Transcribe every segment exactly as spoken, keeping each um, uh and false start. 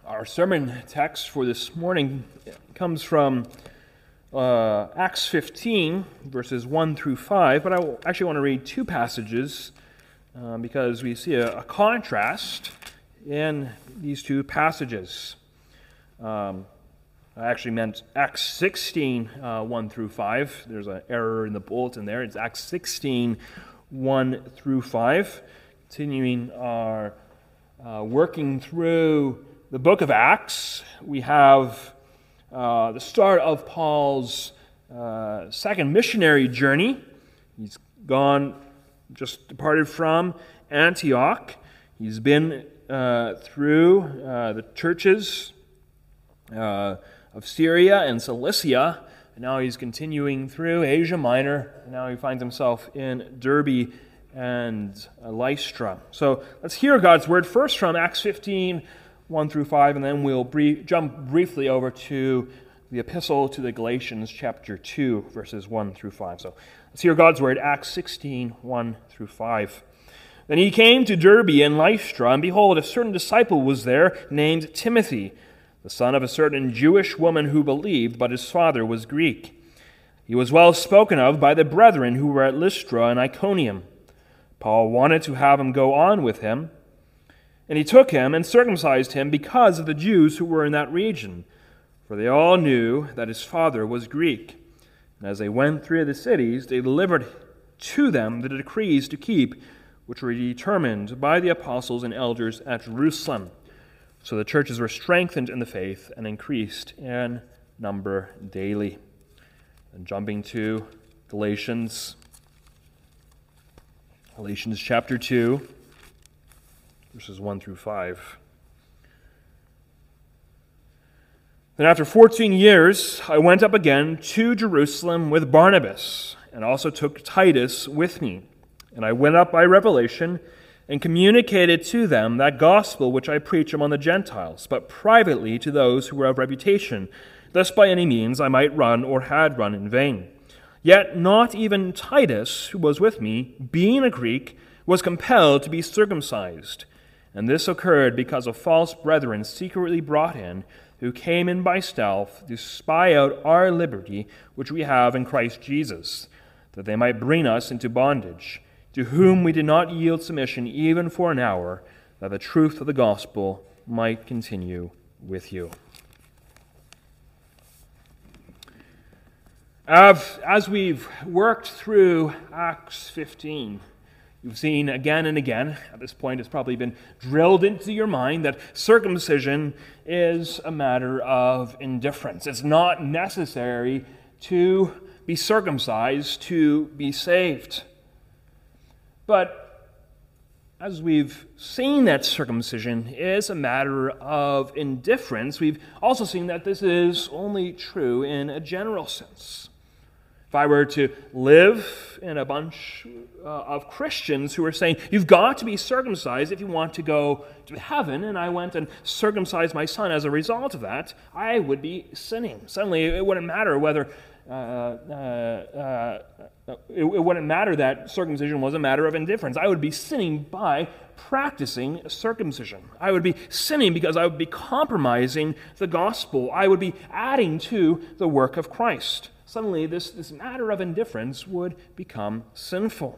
Our sermon text for this morning comes from uh, Acts fifteen, verses one through five, but I actually want to read two passages uh, because we see a, a contrast in these two passages. Um, I actually meant Acts sixteen, uh, one through five. There's an error in the bulletin there. It's Acts sixteen, one through five. Continuing our uh, working through the book of Acts, we have uh, the start of Paul's uh, second missionary journey. He's gone, just departed from Antioch. He's been uh, through uh, the churches uh, of Syria and Cilicia, and now he's continuing through Asia Minor, and now he finds himself in Derbe and Lystra. So let's hear God's word first from Acts fifteen, one through five, and then we'll brief, jump briefly over to the epistle to the Galatians, chapter two, verses one through five. So let's hear God's word, Acts sixteen, one through five. Then he came to Derbe and Lystra, and behold, a certain disciple was there named Timothy, the son of a certain Jewish woman who believed, but his father was Greek. He was well spoken of by the brethren who were at Lystra and Iconium. Paul wanted to have him go on with him, and he took him and circumcised him because of the Jews who were in that region, for they all knew that his father was Greek. And as they went through the cities, they delivered to them the decrees to keep, which were determined by the apostles and elders at Jerusalem. So the churches were strengthened in the faith and increased in number daily. And jumping to Galatians, Galatians chapter two, verses one through five. Then after fourteen years, I went up again to Jerusalem with Barnabas, and also took Titus with me. And I went up by revelation, and communicated to them that gospel which I preach among the Gentiles, but privately to those who were of reputation, lest by any means I might run or had run in vain. Yet not even Titus, who was with me, being a Greek, was compelled to be circumcised. And this occurred because of false brethren secretly brought in, who came in by stealth to spy out our liberty which we have in Christ Jesus, that they might bring us into bondage, to whom we did not yield submission even for an hour, that the truth of the gospel might continue with you. As we've worked through Acts fifteen, you've seen again and again, at this point it's probably been drilled into your mind, that circumcision is a matter of indifference. It's not necessary to be circumcised to be saved. But as we've seen that circumcision is a matter of indifference, we've also seen that this is only true in a general sense. If I were to live in a bunch uh, of Christians who were saying, you've got to be circumcised if you want to go to heaven, and I went and circumcised my son as a result of that, I would be sinning. Suddenly, it wouldn't matter whether uh, uh, uh, it, it wouldn't matter that circumcision was a matter of indifference. I would be sinning by practicing circumcision. I would be sinning because I would be compromising the gospel. I would be adding to the work of Christ. Suddenly, this, this matter of indifference would become sinful.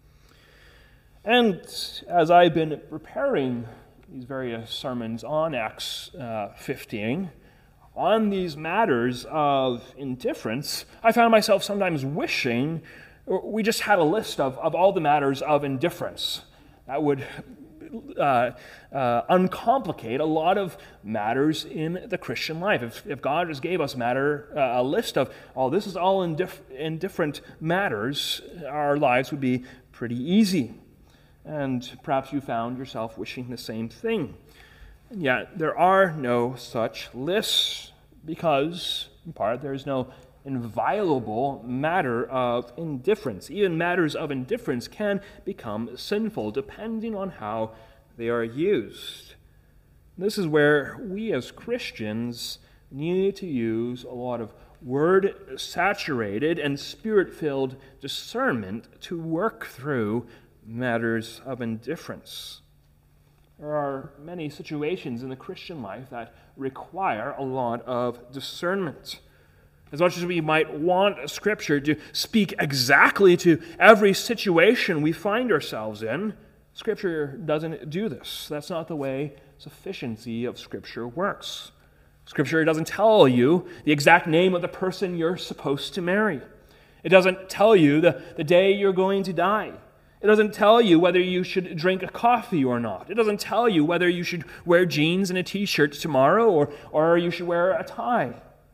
And as I've been preparing these various sermons on Acts uh, fifteen, on these matters of indifference, I found myself sometimes wishing we just had a list of, of all the matters of indifference. That would Uh, uh, uncomplicate a lot of matters in the Christian life. If, if God just gave us matter uh, a list of, oh, this is all indif- indifferent matters, our lives would be pretty easy. And perhaps you found yourself wishing the same thing. And yet there are no such lists because, in part, there is no inviolable matter of indifference. Even matters of indifference can become sinful depending on how they are used. This is where we as Christians need to use a lot of word-saturated and spirit-filled discernment to work through matters of indifference. There are many situations in the Christian life that require a lot of discernment. As much as we might want Scripture to speak exactly to every situation we find ourselves in, Scripture doesn't do this. That's not the way sufficiency of Scripture works. Scripture doesn't tell you the exact name of the person you're supposed to marry. It doesn't tell you the, the day you're going to die. It doesn't tell you whether you should drink a coffee or not. It doesn't tell you whether you should wear jeans and a t-shirt tomorrow or, or you should wear a tie.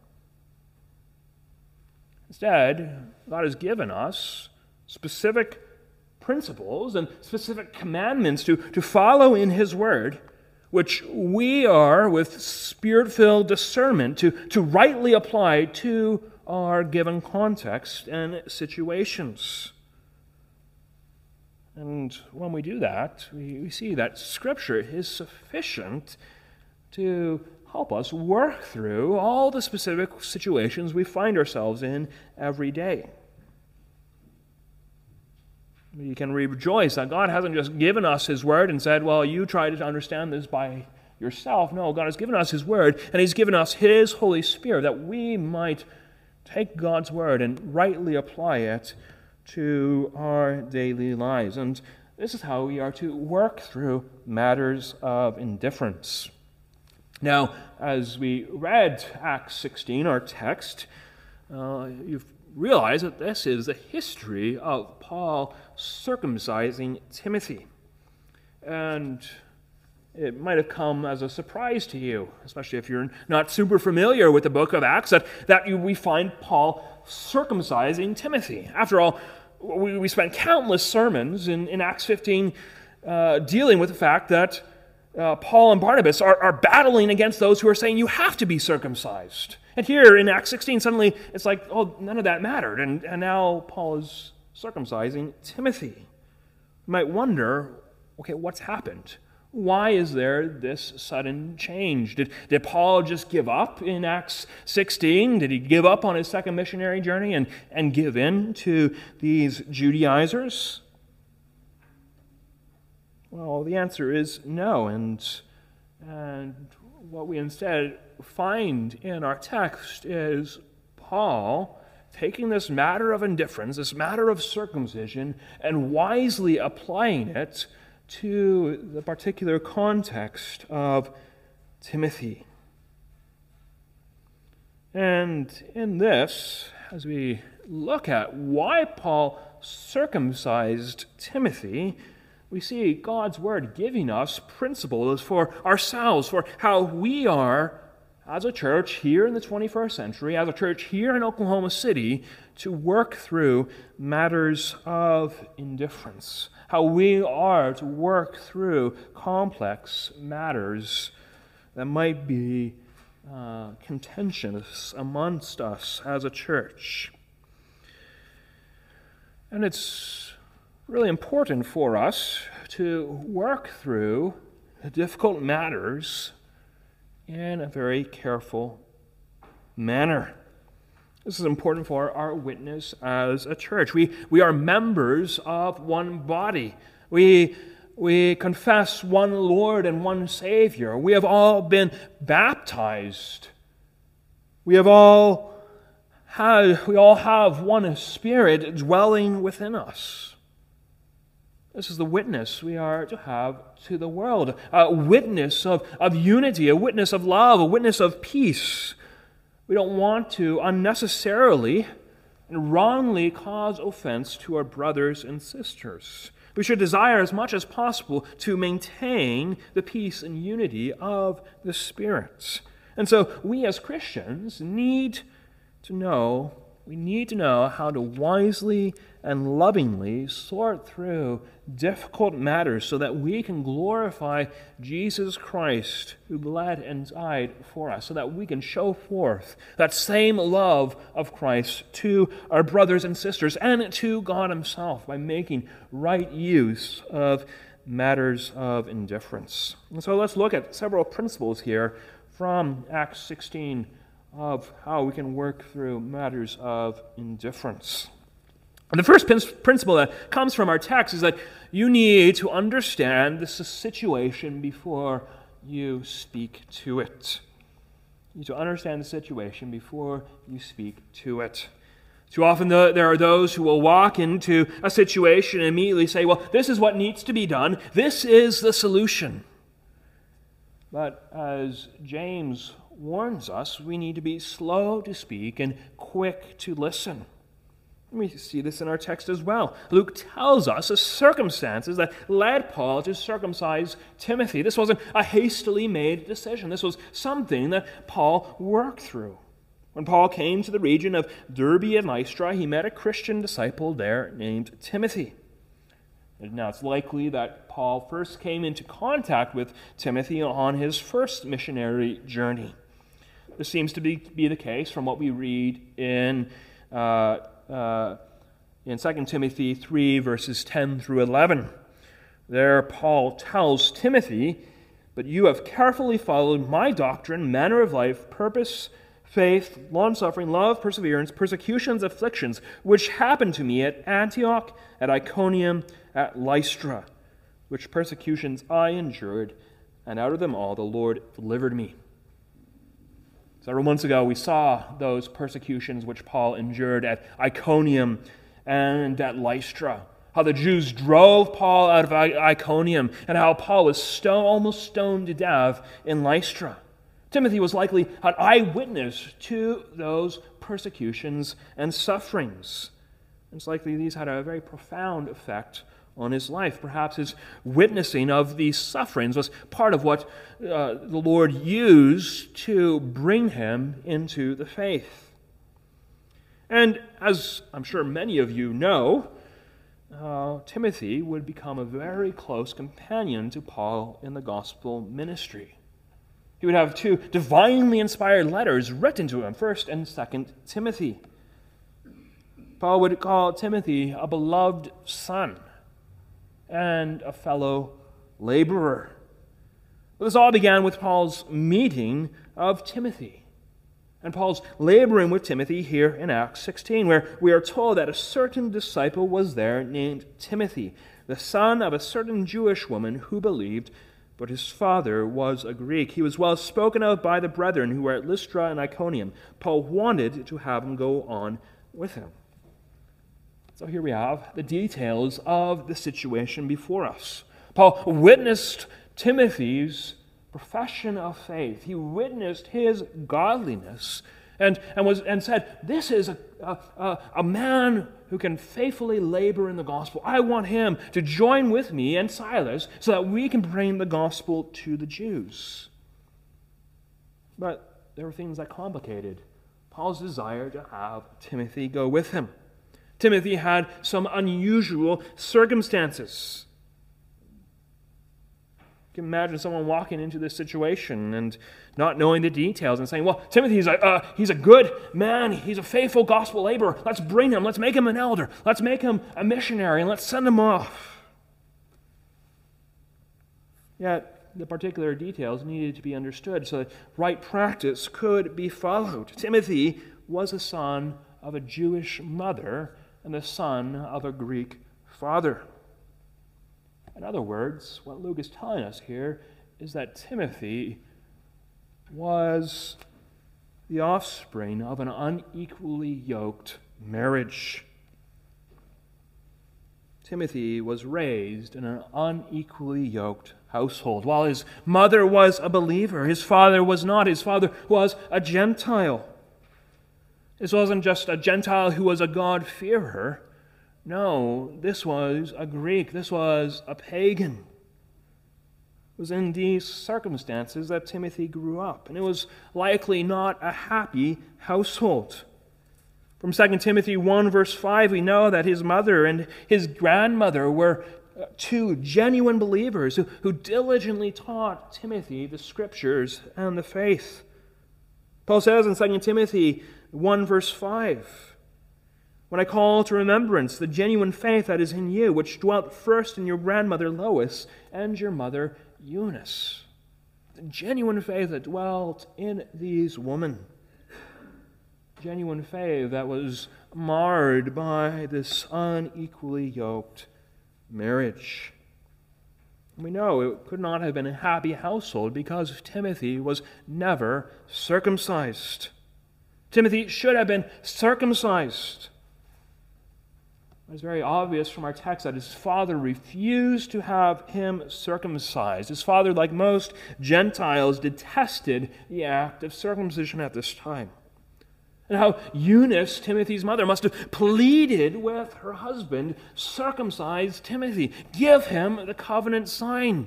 Instead, God has given us specific principles and specific commandments to, to follow in His Word, which we are, with Spirit-filled discernment, to, to rightly apply to our given context and situations. And when we do that, we, we see that Scripture is sufficient to help us work through all the specific situations we find ourselves in every day. We can rejoice that God hasn't just given us His Word and said, well, you try to understand this by yourself. No, God has given us His Word, and He's given us His Holy Spirit that we might take God's Word and rightly apply it to our daily lives. And this is how we are to work through matters of indifference. Now, as we read Acts sixteen, our text, uh, you've realized that this is the history of Paul circumcising Timothy. And it might have come as a surprise to you, especially if you're not super familiar with the book of Acts, that, that you, we find Paul circumcising Timothy. After all, we, we spent countless sermons in, in Acts fifteen uh, dealing with the fact that Uh, Paul and Barnabas are, are battling against those who are saying you have to be circumcised. And here in Acts sixteen, suddenly it's like, oh, none of that mattered. And, and now Paul is circumcising Timothy. You might wonder, okay, what's happened? Why is there this sudden change? Did, did Paul just give up in Acts sixteen? Did he give up on his second missionary journey and, and give in to these Judaizers? Well, the answer is no, and, and what we instead find in our text is Paul taking this matter of indifference, this matter of circumcision, and wisely applying it to the particular context of Timothy. And in this, as we look at why Paul circumcised Timothy, we see God's Word giving us principles for ourselves, for how we are, as a church here in the twenty-first century, as a church here in Oklahoma City, to work through matters of indifference. How we are to work through complex matters that might be uh, contentious amongst us as a church. And it's really important for us to work through the difficult matters in a very careful manner. This is important for our witness as a church. We, we are members of one body. We, we confess one Lord and one Savior. We have all been baptized. We have all had, we all have one Spirit dwelling within us. This is the witness we are to have to the world. A witness of, of unity, a witness of love, a witness of peace. We don't want to unnecessarily and wrongly cause offense to our brothers and sisters. We should desire as much as possible to maintain the peace and unity of the Spirit. And so we as Christians need to know, we need to know how to wisely and lovingly sort through difficult matters so that we can glorify Jesus Christ who bled and died for us, so that we can show forth that same love of Christ to our brothers and sisters and to God Himself by making right use of matters of indifference. And so let's look at several principles here from Acts sixteen of how we can work through matters of indifference. And the first principle that comes from our text is that you need to understand the situation before you speak to it. You need to understand the situation before you speak to it. Too often there are those who will walk into a situation and immediately say, well, this is what needs to be done. This is the solution. But as James warns us, we need to be slow to speak and quick to listen. We see this in our text as well. Luke tells us the circumstances that led Paul to circumcise Timothy. This wasn't a hastily made decision. This was something that Paul worked through. When Paul came to the region of Derbe and Lystra, he met a Christian disciple there named Timothy. And now it's likely that Paul first came into contact with Timothy on his first missionary journey. This seems to be, be the case from what we read in uh, Uh, in Second Timothy three, verses ten through eleven. There Paul tells Timothy, "But you have carefully followed my doctrine, manner of life, purpose, faith, long-suffering, love, perseverance, persecutions, afflictions, which happened to me at Antioch, at Iconium, at Lystra, which persecutions I endured, and out of them all the Lord delivered me." Several months ago, we saw those persecutions which Paul endured at Iconium and at Lystra. How the Jews drove Paul out of Iconium, and how Paul was stone, almost stoned to death in Lystra. Timothy was likely an eyewitness to those persecutions and sufferings. It's likely these had a very profound effect on his life. Perhaps his witnessing of these sufferings was part of what uh, the Lord used to bring him into the faith. And as I'm sure many of you know, uh, Timothy would become a very close companion to Paul in the gospel ministry. He would have two divinely inspired letters written to him, First and Second Timothy. Paul would call Timothy a beloved son and a fellow laborer. This all began with Paul's meeting of Timothy, and Paul's laboring with Timothy here in Acts sixteen, where we are told that a certain disciple was there named Timothy, the son of a certain Jewish woman who believed, but his father was a Greek. He was well spoken of by the brethren who were at Lystra and Iconium. Paul wanted to have him go on with him. So here we have the details of the situation before us. Paul witnessed Timothy's profession of faith. He witnessed his godliness and, and, was, and said, this is a, a, a man who can faithfully labor in the gospel. I want him to join with me and Silas so that we can bring the gospel to the Jews. But there were things that complicated Paul's desire to have Timothy go with him. Timothy had some unusual circumstances. You can imagine someone walking into this situation and not knowing the details and saying, well, Timothy's a, uh, he's a good man. He's a faithful gospel laborer. Let's bring him. Let's make him an elder. Let's make him a missionary, and let's send him off. Yet the particular details needed to be understood so that right practice could be followed. Timothy was a son of a Jewish mother and the son of a Greek father. In other words, what Luke is telling us here is that Timothy was the offspring of an unequally yoked marriage. Timothy was raised in an unequally yoked household. While his mother was a believer, his father was not. His father was a Gentile. This wasn't just a Gentile who was a God-fearer. No, this was a Greek. This was a pagan. It was in these circumstances that Timothy grew up, and it was likely not a happy household. From Second Timothy one, verse five, we know that his mother and his grandmother were two genuine believers who, who diligently taught Timothy the Scriptures and the faith. Paul says in Second Timothy one, verse five, when I call to remembrance the genuine faith that is in you, which dwelt first in your grandmother Lois and your mother Eunice. The genuine faith that dwelt in these women. genuine faith that was marred by this unequally yoked marriage. We know it could not have been a happy household because Timothy was never circumcised. Timothy should have been circumcised. It's very obvious from our text that his father refused to have him circumcised. His father, like most Gentiles, detested the act of circumcision at this time. And how Eunice, Timothy's mother, must have pleaded with her husband, circumcise Timothy, give him the covenant sign.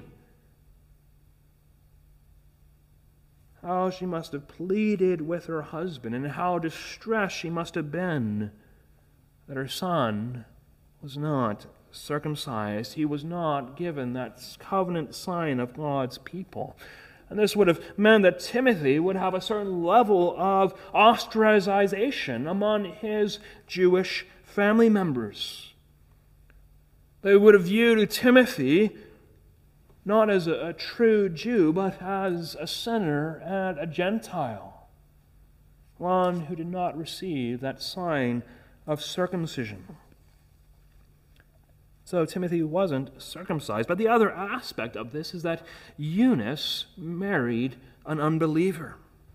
How she must have pleaded with her husband, and how distressed she must have been that her son was not circumcised. He was not given that covenant sign of God's people. And this would have meant that Timothy would have a certain level of ostracization among his Jewish family members. They would have viewed Timothy not as a, a true Jew, but as a sinner and a Gentile, one who did not receive that sign of circumcision. So Timothy wasn't circumcised. But the other aspect of this is that Eunice married an unbeliever.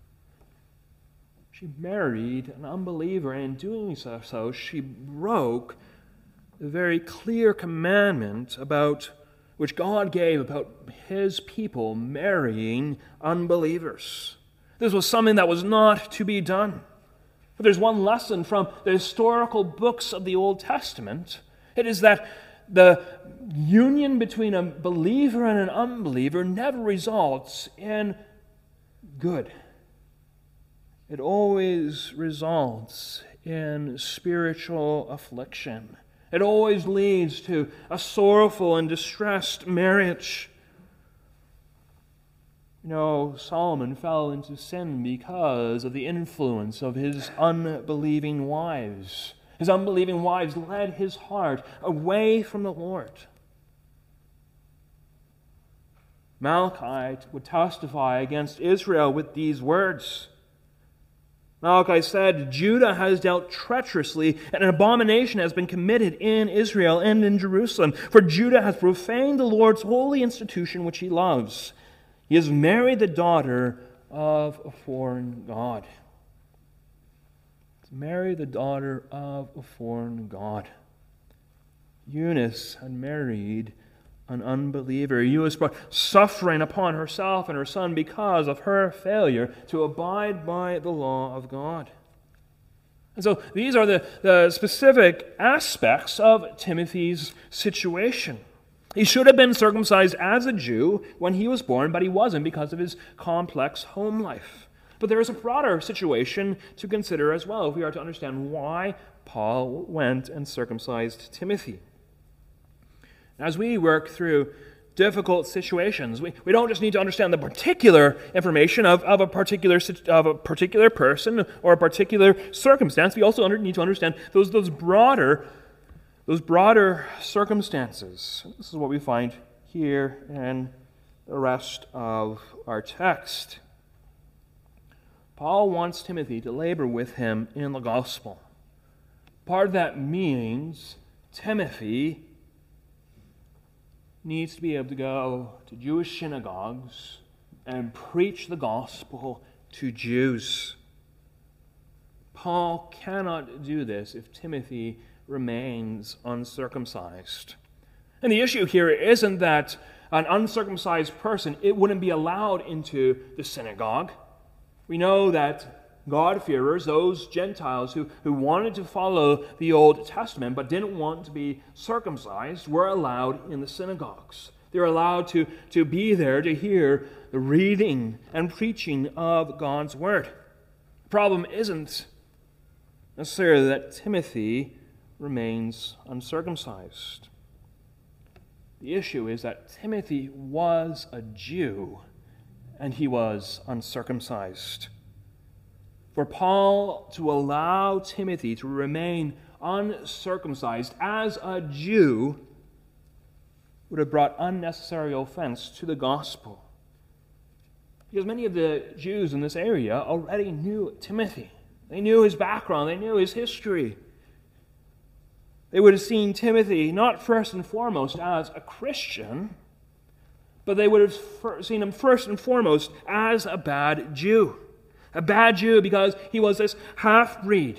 She married an unbeliever, and in doing so, so she broke the very clear commandment about which God gave about his people marrying unbelievers. This was something that was not to be done. But there's one lesson from the historical books of the Old Testament. It is that the union between a believer and an unbeliever never results in good. It always results in spiritual affliction. It always leads to a sorrowful and distressed marriage. You know, Solomon fell into sin because of the influence of his unbelieving wives. His unbelieving wives led his heart away from the Lord. Malachi would testify against Israel with these words. Malachi said, Judah has dealt treacherously, and an abomination has been committed in Israel and in Jerusalem. For Judah has profaned the Lord's holy institution which he loves. He has married the daughter of a foreign god. Marry the daughter of a foreign god. Eunice had married an unbeliever. Eunice brought suffering upon herself and her son because of her failure to abide by the law of God. And so these are the, the specific aspects of Timothy's situation. He should have been circumcised as a Jew when he was born, but he wasn't because of his complex home life. But there is a broader situation to consider as well if we are to understand why Paul went and circumcised Timothy. As we work through difficult situations, we, we don't just need to understand the particular information of, of, a particular, of a particular person or a particular circumstance. We also under, need to understand those, those, broader, those broader circumstances. This is what we find here in the rest of our text. Paul wants Timothy to labor with him in the gospel. Part of that means Timothy needs to be able to go to Jewish synagogues and preach the gospel to Jews. Paul cannot do this if Timothy remains uncircumcised. And the issue here isn't that an uncircumcised person, it wouldn't be allowed into the synagogue. We know that God-fearers, those Gentiles who, who wanted to follow the Old Testament but didn't want to be circumcised, were allowed in the synagogues. They were allowed to, to be there to hear the reading and preaching of God's Word. The problem isn't necessarily that Timothy remains uncircumcised. The issue is that Timothy was a Jew and he was uncircumcised. For Paul to allow Timothy to remain uncircumcised as a Jew would have brought unnecessary offense to the gospel. Because many of the Jews in this area already knew Timothy. They knew his background. They knew his history. They would have seen Timothy not first and foremost as a Christian, but they would have seen him first and foremost as a bad Jew. A bad Jew because he was this half-breed,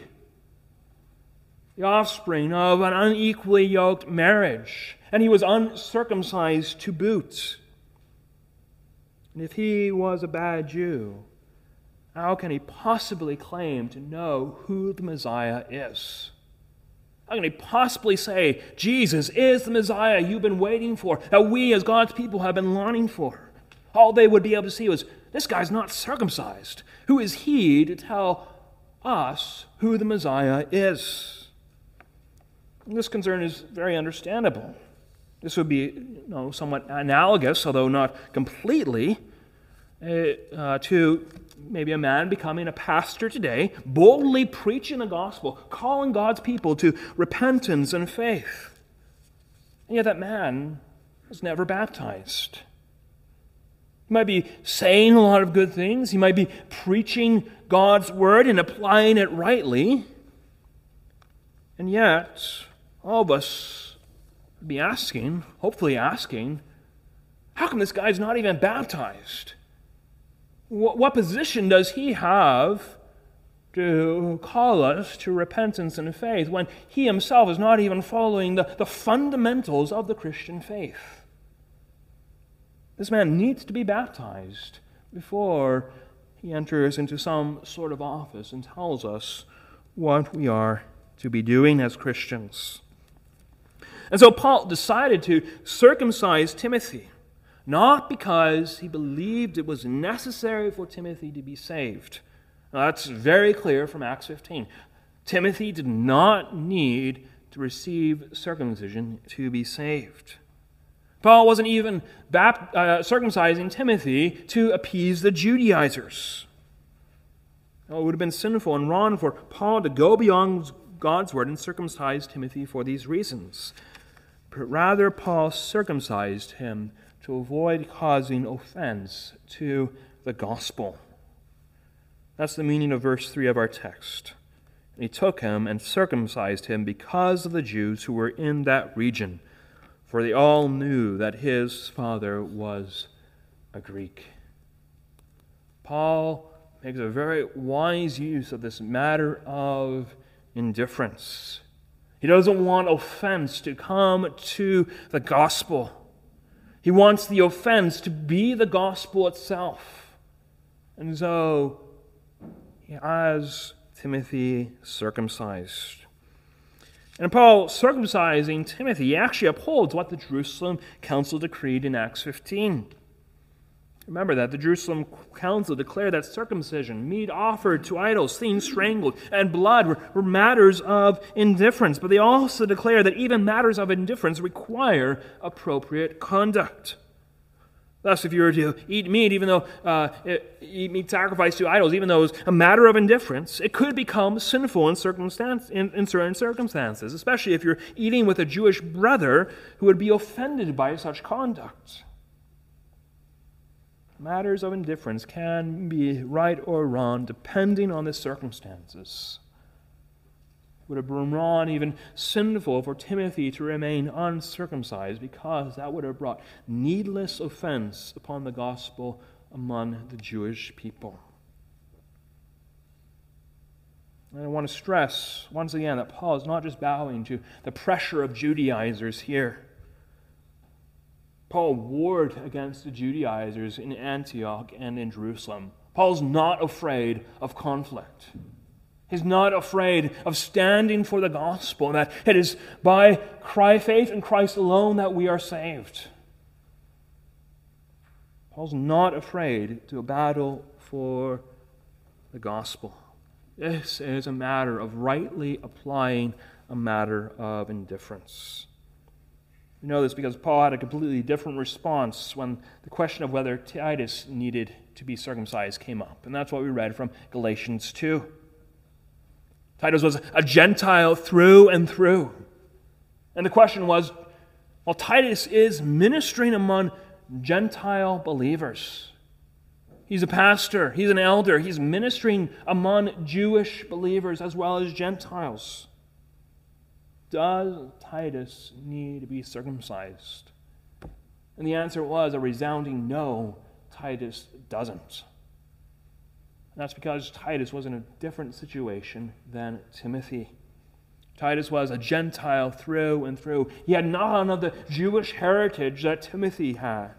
the offspring of an unequally yoked marriage, and he was uncircumcised to boot. And if he was a bad Jew, how can he possibly claim to know who the Messiah is? How can he possibly say, Jesus is the Messiah you've been waiting for, that we as God's people have been longing for? All they would be able to see was, this guy's not circumcised. Who is he to tell us who the Messiah is? And this concern is very understandable. This would be, you know, somewhat analogous, although not completely, uh, to maybe a man becoming a pastor today, boldly preaching the gospel, calling God's people to repentance and faith. And yet that man was never baptized. He might be saying a lot of good things. He might be preaching God's word and applying it rightly. And yet, all of us would be asking, hopefully asking, how come this guy's not even baptized? What position does he have to call us to repentance and faith when he himself is not even following the, the fundamentals of the Christian faith? This man needs to be baptized before he enters into some sort of office and tells us what we are to be doing as Christians. And so Paul decided to circumcise Timothy, not because he believed it was necessary for Timothy to be saved. Now, that's very clear from Acts fifteen. Timothy did not need to receive circumcision to be saved. Paul wasn't even bapt- uh, circumcising Timothy to appease the Judaizers. Now, it would have been sinful and wrong for Paul to go beyond God's word and circumcise Timothy for these reasons. But rather, Paul circumcised him to avoid causing offense to the gospel. That's the meaning of verse three of our text. And he took him and circumcised him because of the Jews who were in that region, for they all knew that his father was a Greek. Paul makes a very wise use of this matter of indifference. He doesn't want offense to come to the gospel. He wants the offense to be the gospel itself. And so he has Timothy circumcised. And Paul circumcising Timothy actually upholds what the Jerusalem Council decreed in Acts fifteen. Remember that the Jerusalem Council declared that circumcision, meat offered to idols, things strangled, and blood were, were matters of indifference. But they also declare that even matters of indifference require appropriate conduct. Thus, if you were to eat meat, even though uh, eat meat sacrificed to idols, even though it was a matter of indifference, it could become sinful in, circumstance, in, in certain circumstances, especially if you're eating with a Jewish brother who would be offended by such conduct. Matters of indifference can be right or wrong depending on the circumstances. It would have been wrong, even sinful, for Timothy to remain uncircumcised because that would have brought needless offense upon the gospel among the Jewish people. And I want to stress once again that Paul is not just bowing to the pressure of Judaizers here. Paul warred against the Judaizers in Antioch and in Jerusalem. Paul's not afraid of conflict. He's not afraid of standing for the gospel, that it is by Christ, faith in Christ alone that we are saved. Paul's not afraid to battle for the gospel. This is a matter of rightly applying a matter of indifference. We know this because Paul had a completely different response when the question of whether Titus needed to be circumcised came up. And that's what we read from Galatians two. Titus was a Gentile through and through. And the question was, well, Titus is ministering among Gentile believers. He's a pastor. He's an elder. He's ministering among Jewish believers as well as Gentiles. Does Titus need to be circumcised? And the answer was a resounding no, Titus doesn't. And that's because Titus was in a different situation than Timothy. Titus was a Gentile through and through. He had none of the Jewish heritage that Timothy had.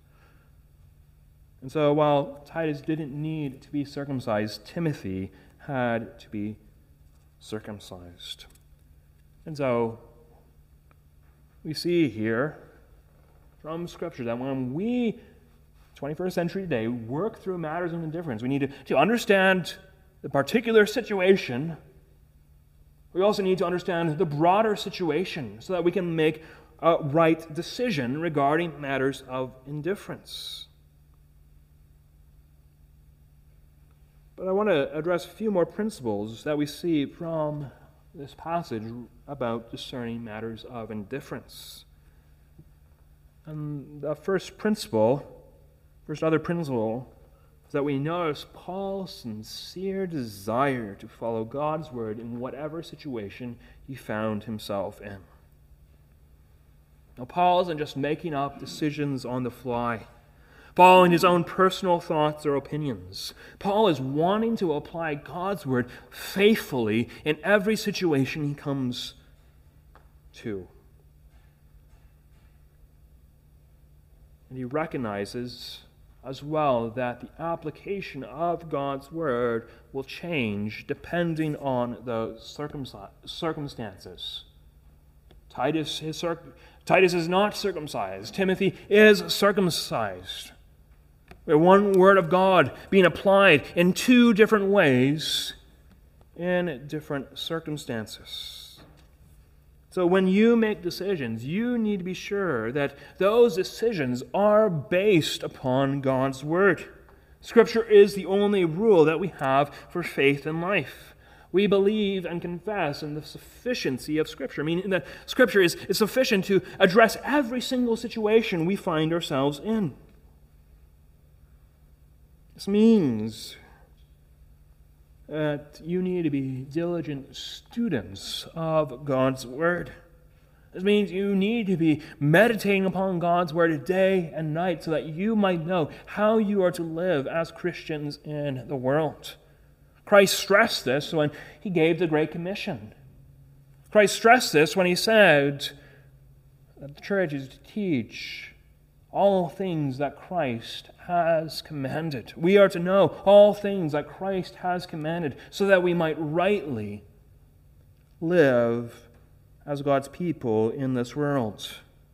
And so while Titus didn't need to be circumcised, Timothy had to be circumcised. And so we see here from Scripture that when we, twenty-first century today, work through matters of indifference, we need to, to understand the particular situation. We also need to understand the broader situation so that we can make a right decision regarding matters of indifference. But I want to address a few more principles that we see from this passage about discerning matters of indifference. And the first principle, first other principle, is that we notice Paul's sincere desire to follow God's word in whatever situation he found himself in. Now, Paul isn't just making up decisions on the fly, following his own personal thoughts or opinions. Paul is wanting to apply God's word faithfully in every situation he comes to. And he recognizes as well that the application of God's word will change depending on the circumstances. Titus is, circ- Titus is not circumcised. Timothy is circumcised. We have one word of God being applied in two different ways in different circumstances. So when you make decisions, you need to be sure that those decisions are based upon God's word. Scripture is the only rule that we have for faith and life. We believe and confess in the sufficiency of Scripture, meaning that Scripture is, is sufficient to address every single situation we find ourselves in. This means that you need to be diligent students of God's word. This means you need to be meditating upon God's word day and night so that you might know how you are to live as Christians in the world. Christ stressed this when he gave the Great Commission. Christ stressed this when he said that the church is to teach all things that Christ has commanded. We are to know all things that Christ has commanded so that we might rightly live as God's people in this world.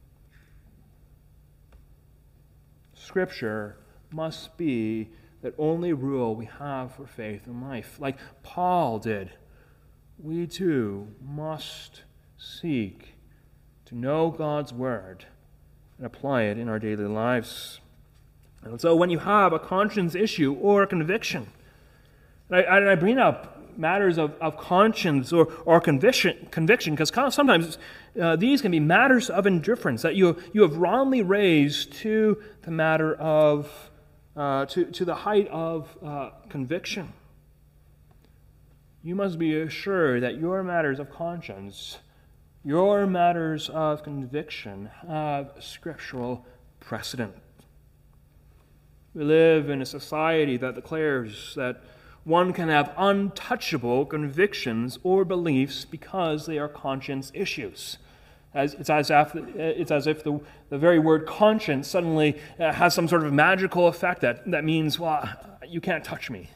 Scripture must be the only rule we have for faith and life. Like Paul did, we too must seek to know God's word and apply it in our daily lives. And so when you have a conscience issue or a conviction, and I, and I bring up matters of, of conscience or, or conviction, conviction because sometimes uh, these can be matters of indifference that you, you have wrongly raised to the matter of, uh, to, to the height of uh, conviction. You must be assured that your matters of conscience, your matters of conviction have scriptural precedent. We live in a society that declares that one can have untouchable convictions or beliefs because they are conscience issues. As, it's, as if, it's as if the, the very word conscience suddenly uh, has some sort of magical effect that, that means, well, you can't touch me.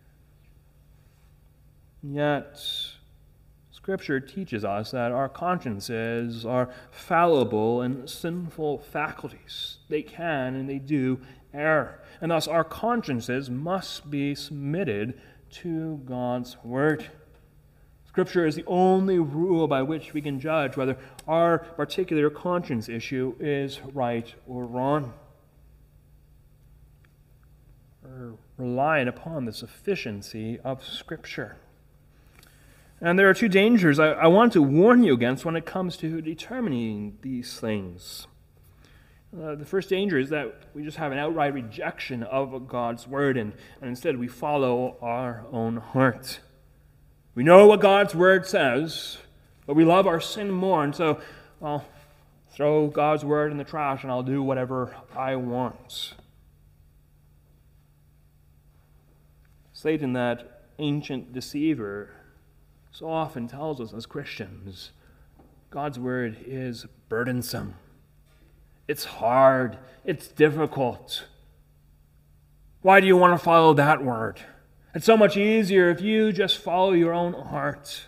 Yet, Scripture teaches us that our consciences are fallible and sinful faculties. They can and they do err. And thus our consciences must be submitted to God's word. Scripture is the only rule by which we can judge whether our particular conscience issue is right or wrong. We're relying upon the sufficiency of Scripture. And there are two dangers I, I want to warn you against when it comes to determining these things. Uh, the first danger is that we just have an outright rejection of God's word, and, and instead we follow our own heart. We know what God's word says, but we love our sin more, and so, well, throw God's word in the trash and I'll do whatever I want. Satan, that ancient deceiver, so often tells us as Christians, God's word is burdensome. It's hard. It's difficult. Why do you want to follow that word? It's so much easier if you just follow your own heart.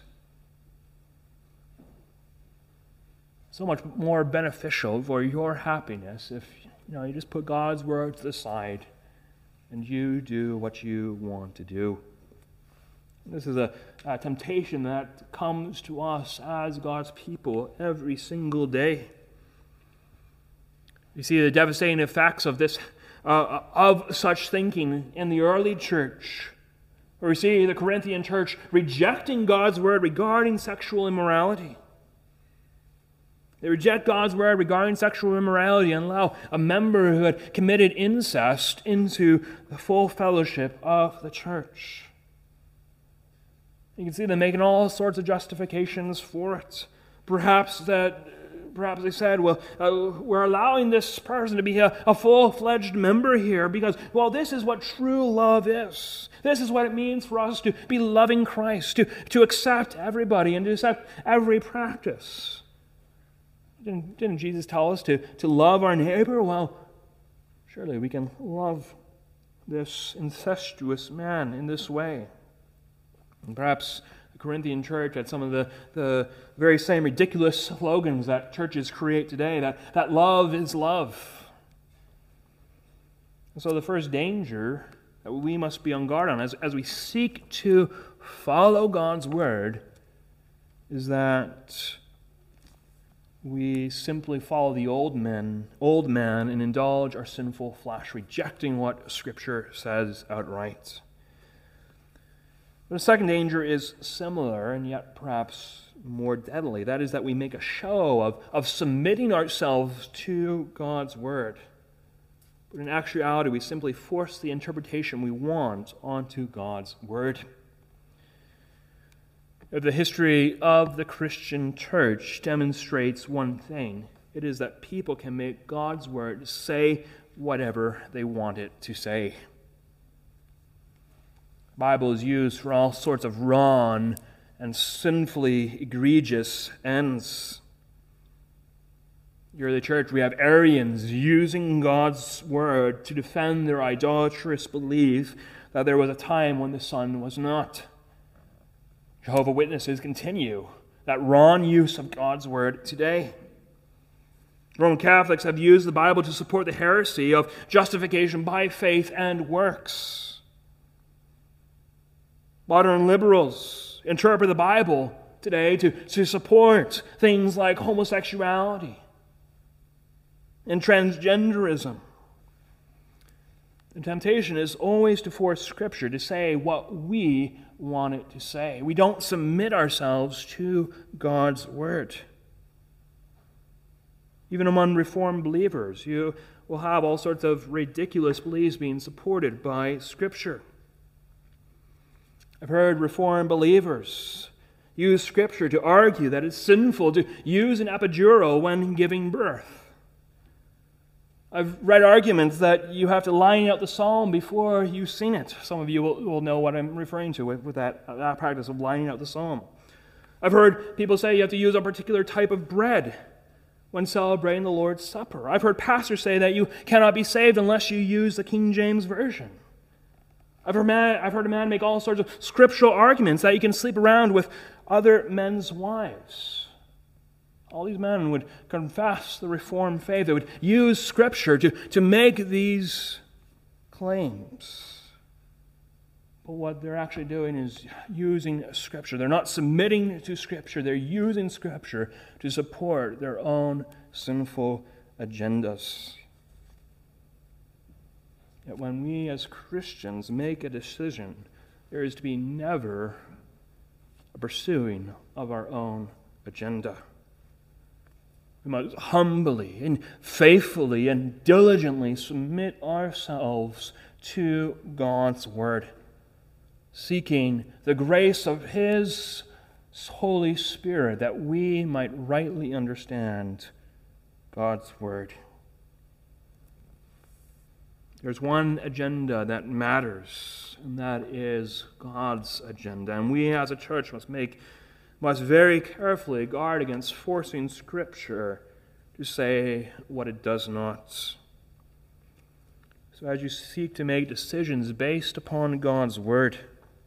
So much more beneficial for your happiness if you know you just put God's word to the side and you do what you want to do. This is a, a temptation that comes to us as God's people every single day. You see the devastating effects of this, uh, of such thinking in the early church, where we see the Corinthian church rejecting God's word regarding sexual immorality. They reject God's word regarding sexual immorality and allow a member who had committed incest into the full fellowship of the church. You can see them making all sorts of justifications for it. Perhaps that Perhaps they said, well, uh, we're allowing this person to be a, a full-fledged member here because, well, this is what true love is. This is what it means for us to be loving Christ, to, to accept everybody and to accept every practice. Didn't, didn't Jesus tell us to, to love our neighbor? Well, surely we can love this incestuous man in this way. And perhaps the Corinthian church had some of the, the very same ridiculous slogans that churches create today, that, that love is love. And so the first danger that we must be on guard on as, as we seek to follow God's word is that we simply follow the old man, old man and indulge our sinful flesh, rejecting what Scripture says outright. But the second danger is similar and yet perhaps more deadly. That is that we make a show of, of submitting ourselves to God's word. But in actuality, we simply force the interpretation we want onto God's word. The history of the Christian church demonstrates one thing. It is that people can make God's word say whatever they want it to say. The Bible is used for all sorts of wrong and sinfully egregious ends. Here in the church, we have Arians using God's word to defend their idolatrous belief that there was a time when the sun was not. Jehovah's Witnesses continue that wrong use of God's word today. Roman Catholics have used the Bible to support the heresy of justification by faith and works. Modern liberals interpret the Bible today to, to support things like homosexuality and transgenderism. The temptation is always to force Scripture to say what we want it to say. We don't submit ourselves to God's word. Even among Reformed believers, you will have all sorts of ridiculous beliefs being supported by Scripture. I've heard Reformed believers use Scripture to argue that it's sinful to use an epidural when giving birth. I've read arguments that you have to line out the psalm before you've seen it. Some of you will, will know what I'm referring to with, with that, uh, that practice of lining out the psalm. I've heard people say you have to use a particular type of bread when celebrating the Lord's Supper. I've heard pastors say that you cannot be saved unless you use the King James Version. I've heard, man, I've heard a man make all sorts of scriptural arguments that you can sleep around with other men's wives. All these men would confess the Reformed faith. They would use Scripture to, to make these claims. But what they're actually doing is using Scripture. They're not submitting to Scripture. They're using Scripture to support their own sinful agendas. Yet when we as Christians make a decision, there is to be never a pursuing of our own agenda. We must humbly and faithfully and diligently submit ourselves to God's Word, seeking the grace of His Holy Spirit that we might rightly understand God's Word. There's one agenda that matters, and that is God's agenda. And we as a church must make must very carefully guard against forcing Scripture to say what it does not. So as you seek to make decisions based upon God's Word,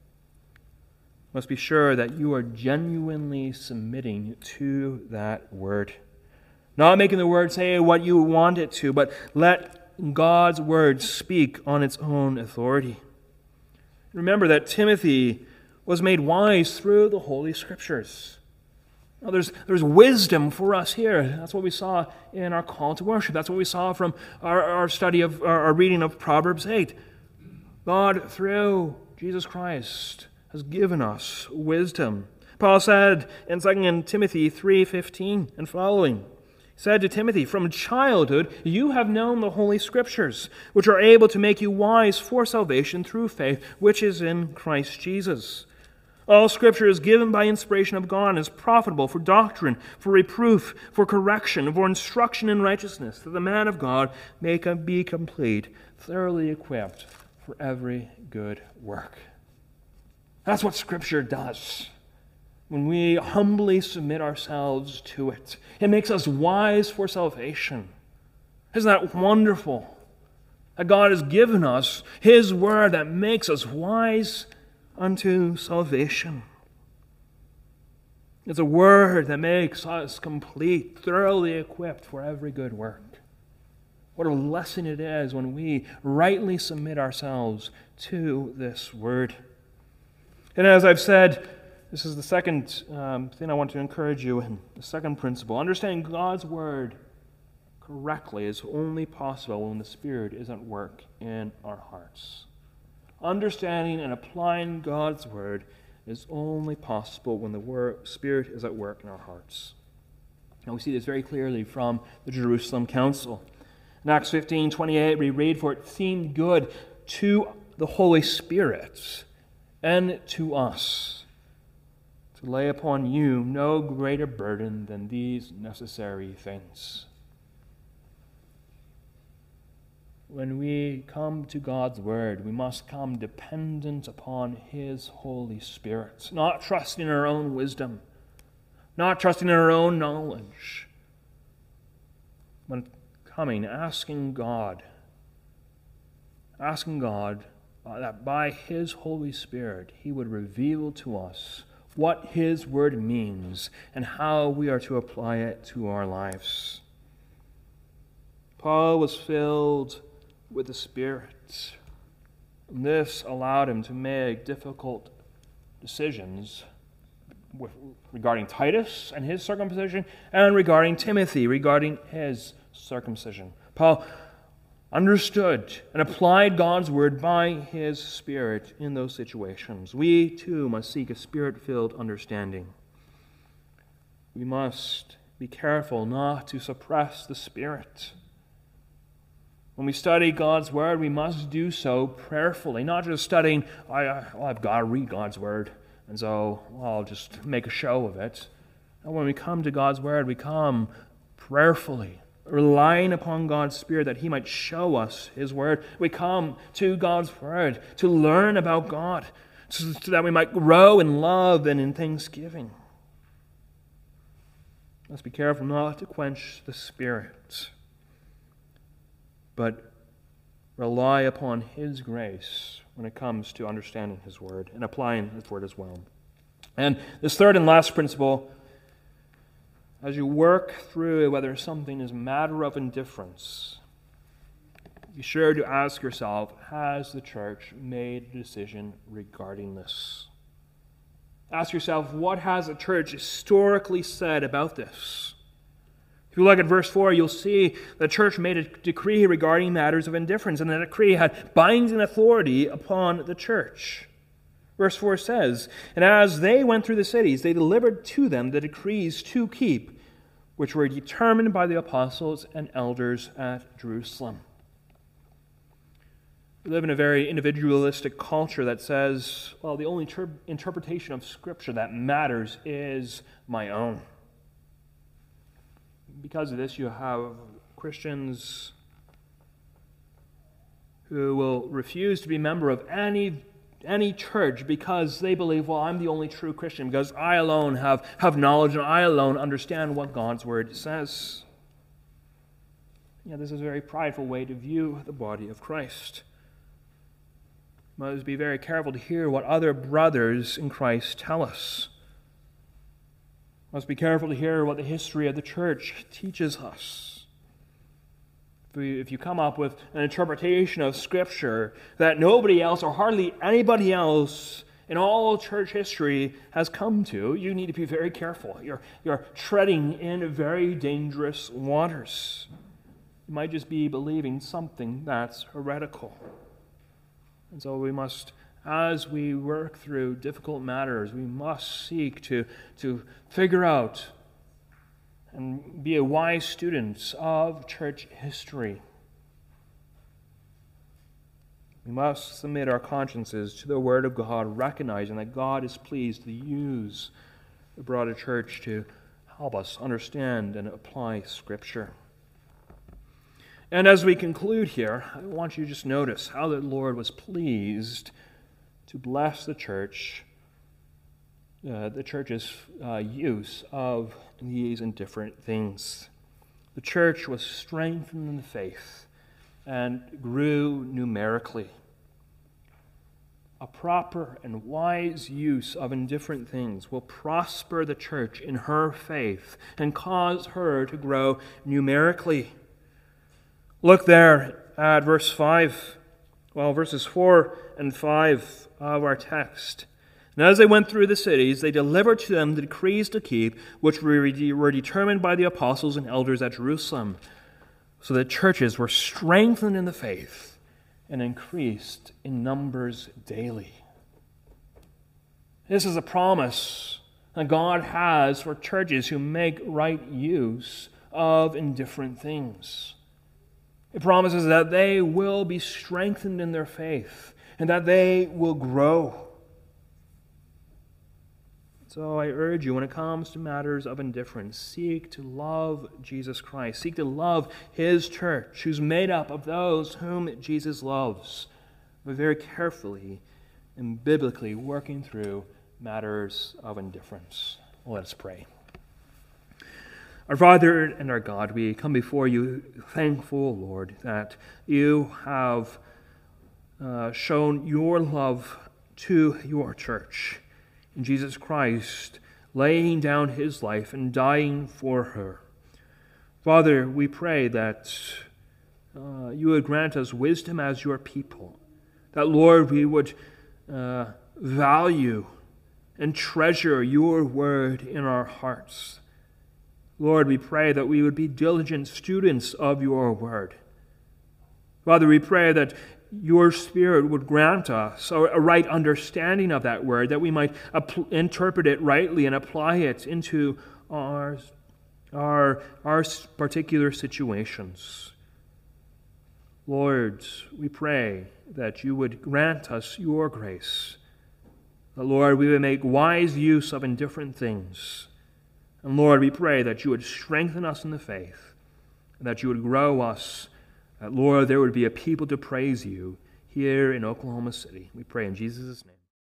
you must be sure that you are genuinely submitting to that Word. Not making the Word say what you want it to, but let God's Word speak on its own authority. Remember that Timothy was made wise through the Holy Scriptures. Now, there's, there's wisdom for us here. That's what we saw in our call to worship. That's what we saw from our, our study of our, our reading of Proverbs eight. God, through Jesus Christ, has given us wisdom. Paul said in Second Timothy three fifteen and following, said to Timothy, "From childhood you have known the Holy Scriptures, which are able to make you wise for salvation through faith, which is in Christ Jesus. All Scripture is given by inspiration of God and is profitable for doctrine, for reproof, for correction, for instruction in righteousness, that the man of God may be complete, thoroughly equipped for every good work." That's what Scripture does. When we humbly submit ourselves to it, it makes us wise for salvation. Isn't that wonderful? That God has given us His Word that makes us wise unto salvation. It's a Word that makes us complete, thoroughly equipped for every good work. What a lesson it is when we rightly submit ourselves to this Word. And as I've said, this is the second um, thing I want to encourage you in, the second principle. Understanding God's Word correctly is only possible when the Spirit is at work in our hearts. Understanding and applying God's Word is only possible when the word, Spirit is at work in our hearts. And we see this very clearly from the Jerusalem Council. In Acts fifteen twenty-eight, we read, "For it seemed good to the Holy Spirit and to us to lay upon you no greater burden than these necessary things." When we come to God's Word, we must come dependent upon His Holy Spirit, not trusting in our own wisdom, not trusting in our own knowledge. When coming, asking God, asking God that by His Holy Spirit He would reveal to us what His Word means and how we are to apply it to our lives. Paul was filled with the Spirit. And this allowed him to make difficult decisions with, regarding Titus and his circumcision, and regarding Timothy, regarding his circumcision. Paul understood and applied God's Word by His Spirit in those situations. We, too, must seek a Spirit-filled understanding. We must be careful not to suppress the Spirit. When we study God's Word, we must do so prayerfully, not just studying, I, I, well, I've got to read God's Word, and so well, I'll just make a show of it. And when we come to God's Word, we come prayerfully, relying upon God's Spirit that He might show us His Word. We come to God's Word to learn about God, so that we might grow in love and in thanksgiving. Let's be careful not to quench the Spirit, but rely upon His grace when it comes to understanding His Word and applying His Word as well. And this third and last principle, as you work through whether something is a matter of indifference, be sure to ask yourself, has the church made a decision regarding this? Ask yourself, what has the church historically said about this? If you look at verse four, you'll see the church made a decree regarding matters of indifference, and the decree had binding authority upon the church. Verse four says, "And as they went through the cities, they delivered to them the decrees to keep, which were determined by the apostles and elders at Jerusalem. We live in a very individualistic culture that says, well, the only ter- interpretation of Scripture that matters is my own. Because of this, you have Christians who will refuse to be a member of any any church because they believe, well, I'm the only true Christian because I alone have, have knowledge and I alone understand what God's Word says. Yeah, this is a very prideful way to view the body of Christ. We must be very careful to hear what other brothers in Christ tell us. We must be careful to hear what the history of the church teaches us. If you come up with an interpretation of Scripture that nobody else or hardly anybody else in all church history has come to, you need to be very careful. You're, you're treading in very dangerous waters. You might just be believing something that's heretical. And so we must, as we work through difficult matters, we must seek to, to figure out and be a wise student of church history. We must submit our consciences to the Word of God, recognizing that God is pleased to use the broader church to help us understand and apply Scripture. And as we conclude here, I want you to just notice how the Lord was pleased to bless the church, uh, the church's uh, use of these and different things. The church was strengthened in the faith and grew numerically. A proper and wise use of indifferent things will prosper the church in her faith and cause her to grow numerically. Look there at verse five, well, verses four and five of our text. And as they went through the cities, they delivered to them the decrees to keep, which were determined by the apostles and elders at Jerusalem. So that churches were strengthened in the faith and increased in numbers daily. This is a promise that God has for churches who make right use of indifferent things. It promises that they will be strengthened in their faith and that they will grow. So I urge you, when it comes to matters of indifference, seek to love Jesus Christ. Seek to love His church, who's made up of those whom Jesus loves, but very carefully and biblically working through matters of indifference. Let us pray. Our Father and our God, we come before you thankful, Lord, that you have uh, shown your love to your church in Jesus Christ, laying down His life and dying for her. Father, we pray that uh, you would grant us wisdom as your people, that, Lord, we would uh, value and treasure your word in our hearts. Lord, we pray that we would be diligent students of your word. Father, we pray that your Spirit would grant us a right understanding of that word, that we might ap- interpret it rightly and apply it into our, our, our particular situations. Lord, we pray that you would grant us your grace, that, Lord, we would make wise use of indifferent things. And Lord, we pray that you would strengthen us in the faith, and that you would grow us, that, Lord, there would be a people to praise you here in Oklahoma City. We pray in Jesus' name.